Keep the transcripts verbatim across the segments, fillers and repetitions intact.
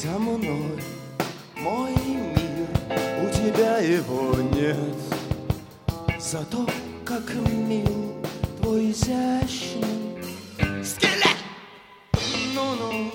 со мной мой мир, у тебя его нет. Зато как мил твой изящный скелет. Ну-ну,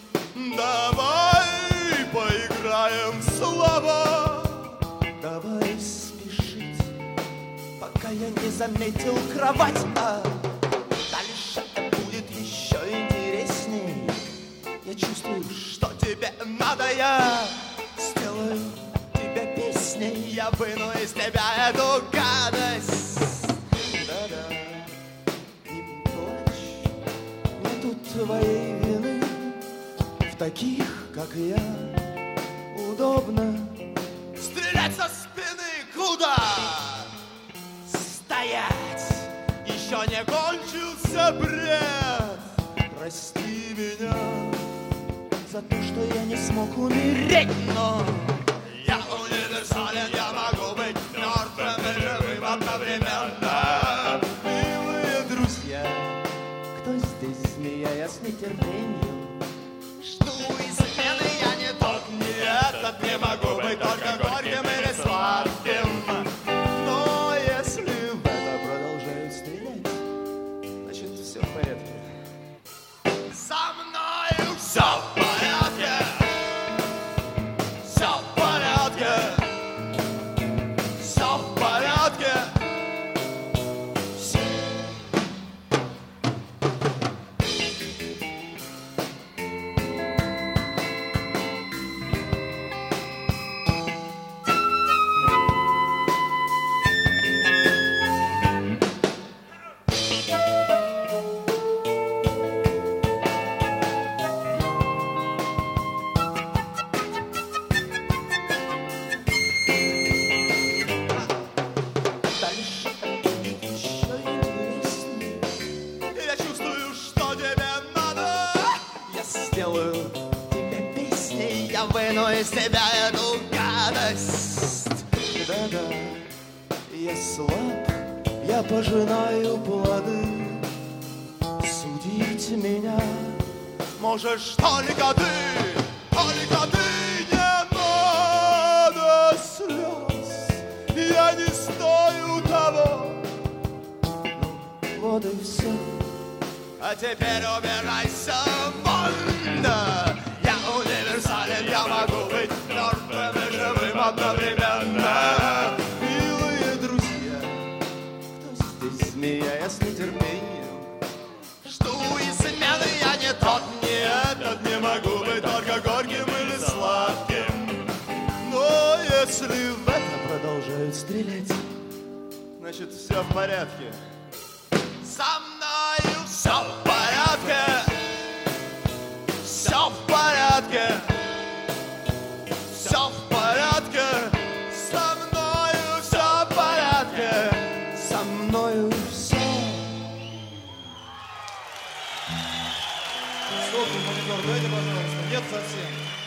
давай поиграем в слова. Давай спешить, пока я не заметил кровать. А дальше это будет еще интересней. Я чувствую, что тебе надо. Я сделаю тебе песней. Я выну из тебя эту гадость. Да-да, не плачь, нету твоей вины. В таких, как я, удобно стрелять со спины. Куда стоять? Еще не кончился бред. Прости меня за то, что я не смог умереть, но я универсален, я могу быть мертвым и живым одновременно. Милые друзья, кто здесь, смеясь с нетерпением, жду измены, я не тот, не этот, не могу быть только горьким или сладким. Но если в это продолжают стрелять, значит все в порядке. Со мною все в порядке. Все в порядке. Все в порядке. Все. Дальше будет еще интереснее. Я чувствую, что тебе надо. Я сделаю тебе песни. Я выну из тебя эту гадость. Да-да, я слаб, я пожинаю плоды. Судить меня можешь только ты, только ты. Не надо слез, я не стою того. Ну, вот и все. А теперь убирайся вон. Да. Я универсален, я могу быть мертвым и живым одновременно. Милые друзья, кто здесь, смеясь с нетерпением, жду измены, я не тот, не этот, не могу быть только горьким или сладким. Но если в это продолжают стрелять, значит все в порядке. Со мною все в порядке. Все в порядке. Все в порядке. Со мною все в порядке. Со мною все. Сколько, монитор, дайте, пожалуйста. Нет совсем.